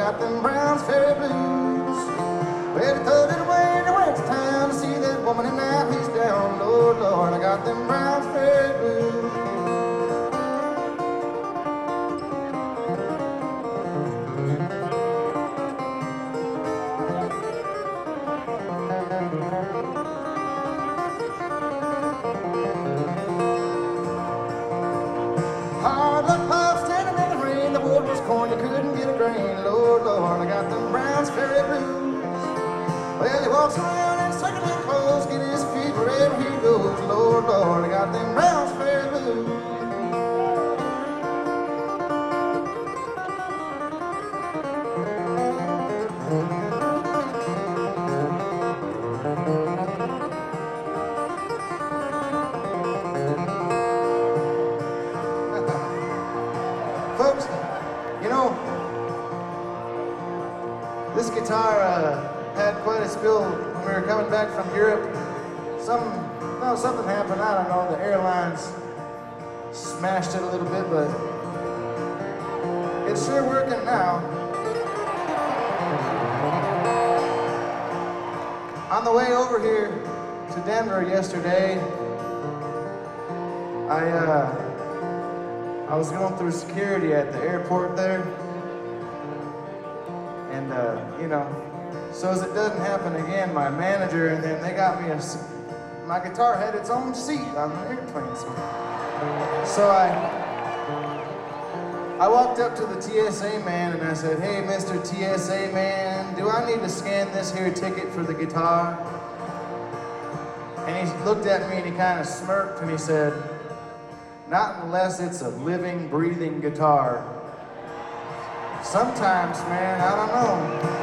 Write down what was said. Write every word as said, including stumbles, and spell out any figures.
got them Browns Ferry blues. Well, he threw it away and he went to town to see that woman, and now he's down. Lord, Lord, I got them Browns Ferry blues. Hard luck, Pop, standing in the rain. The wood was corn, you couldn't get a grain. Lord, Lord, I got them Browns Ferry blues. Well, he walks around in circling clothes, get his feet wherever he goes. Lord, Lord, I got them Browns Ferry blues. Folks, you know, this guitar uh, had quite a spill when we were coming back from Europe. Some, no, something happened, I don't know, the airlines smashed it a little bit, but it's sure working now. On the way over here to Denver yesterday, I, uh, I was going through security at the airport there, and uh, you know, so as it doesn't happen again, my manager and then they got me a, my guitar had its own seat on the airplane. So, so I, I walked up to the T S A man and I said, "Hey, Mister T S A man, do I need to scan this here ticket for the guitar?" And he looked at me and he kind of smirked and he said, "Not unless it's a living, breathing guitar." Sometimes, man, I don't know.